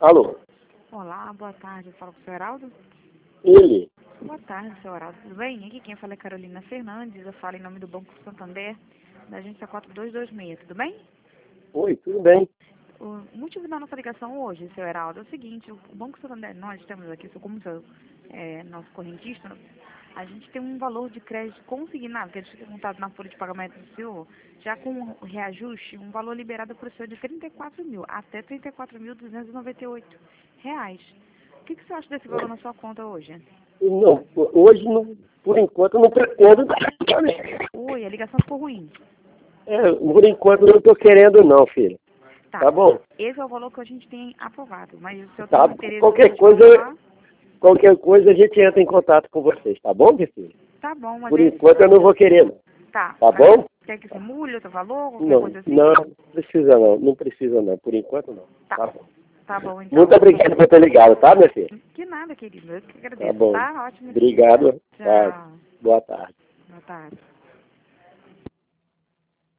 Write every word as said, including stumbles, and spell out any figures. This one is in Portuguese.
Alô? Olá, boa tarde. Eu falo com o senhor Heraldo? Ele? Boa tarde, senhor Heraldo. Tudo bem? Aqui quem fala é Carolina Fernandes. Eu falo em nome do Banco Santander, da agência quatro dois dois seis. Tudo bem? Oi, tudo bem? O motivo da nossa ligação hoje, senhor Heraldo, é o seguinte. O Banco Santander, nós temos aqui, como seu, é, nosso correntista, a gente tem um valor de crédito consignado, que a gente tem contado na folha de pagamento do senhor, já com o reajuste, um valor liberado para o senhor de trinta e quatro mil, até trinta e quatro mil duzentos e noventa e oito reais. O que, que você acha desse valor na sua conta hoje? Não, hoje, não, por enquanto, eu não pretendo. Oi, a ligação ficou ruim. É, por enquanto, eu não estou querendo, não, filho. Tá. Tá bom? Esse é o valor que a gente tem aprovado, mas o senhor Tá, tem interesse qualquer de coisa, continuar? qualquer coisa a gente entra em contato com vocês, tá bom, meu filho? Tá bom, mas Por esse... enquanto, eu não vou querer, não. Tá. Tá Mas bom? quer que simule outro valor, qualquer Não, coisa assim? não precisa não, não precisa não, por enquanto não. Tá. Tá bom. Tá bom, então. Muito obrigado por ter ligado, tá, meu filho? Que nada, querido. Eu que Tá agradeço, bom. tá? Ótimo dia. Obrigado. Tá. Tchau. Boa tarde. Boa tarde.